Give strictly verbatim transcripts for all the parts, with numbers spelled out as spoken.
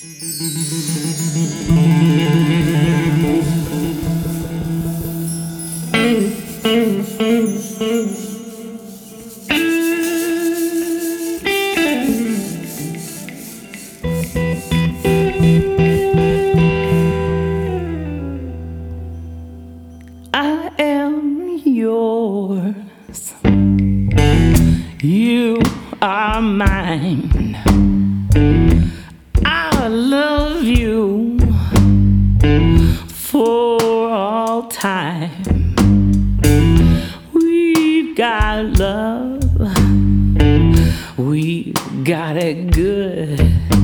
I am yours, you are mine. I love you for all time. We've got love, we got it good.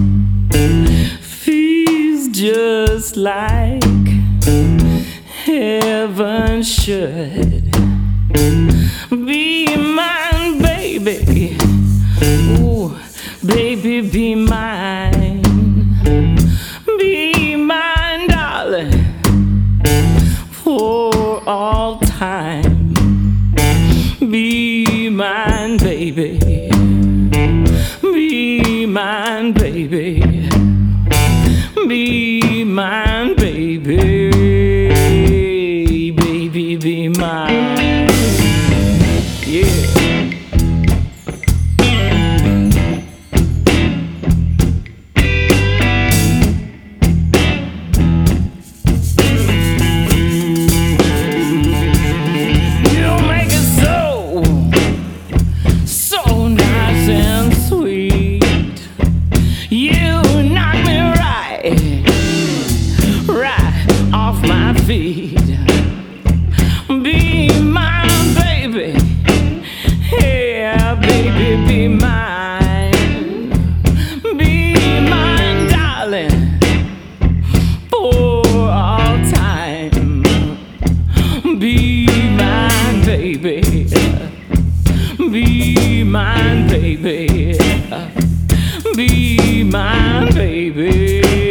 Feels just like heaven should. Be mine, baby. Ooh, baby, be mine. Be mine, darling, for all time. Be mine, baby. Be mine, baby. Be mine, baby. Baby, be mine. Yeah. Feet. Be mine, baby. Yeah, baby, be mine. Be mine, darling, for all time. Be mine, baby. Be mine, baby. Be mine, baby.